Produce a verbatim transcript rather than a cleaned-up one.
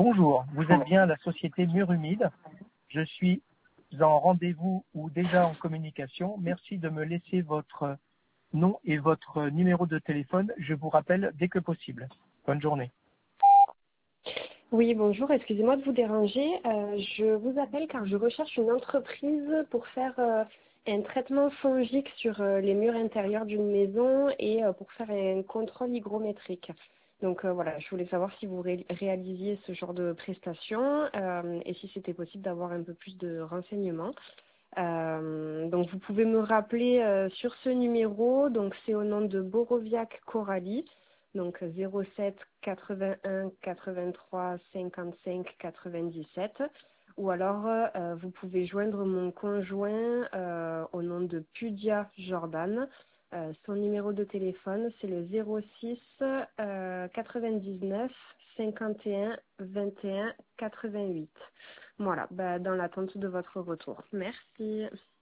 Bonjour, vous êtes bien à la société Mur Humide. Je suis en rendez-vous ou déjà en communication. Merci de me laisser votre nom et votre numéro de téléphone. Je vous rappelle dès que possible. Bonne journée. Oui, bonjour, excusez-moi de vous déranger. Euh, je vous appelle car je recherche une entreprise pour faire euh, un traitement fongique sur euh, les murs intérieurs d'une maison et euh, pour faire un contrôle hygrométrique. Donc euh, voilà, je voulais savoir si vous ré- réalisiez ce genre de prestations euh, et si c'était possible d'avoir un peu plus de renseignements. Euh, donc vous pouvez me rappeler euh, sur ce numéro, donc c'est au nom de Boroviac Coralie, donc zéro sept quatre-vingt-un quatre-vingt-trois cinquante-cinq quatre-vingt-dix-sept, ou alors euh, vous pouvez joindre mon conjoint euh, au nom de Pudia Jordan. Euh, son numéro de téléphone c'est le zéro six euh, quatre-vingt-dix-neuf cinquante et un vingt et un quatre-vingt-huit. Voilà, bah, dans l'attente de votre retour. Merci.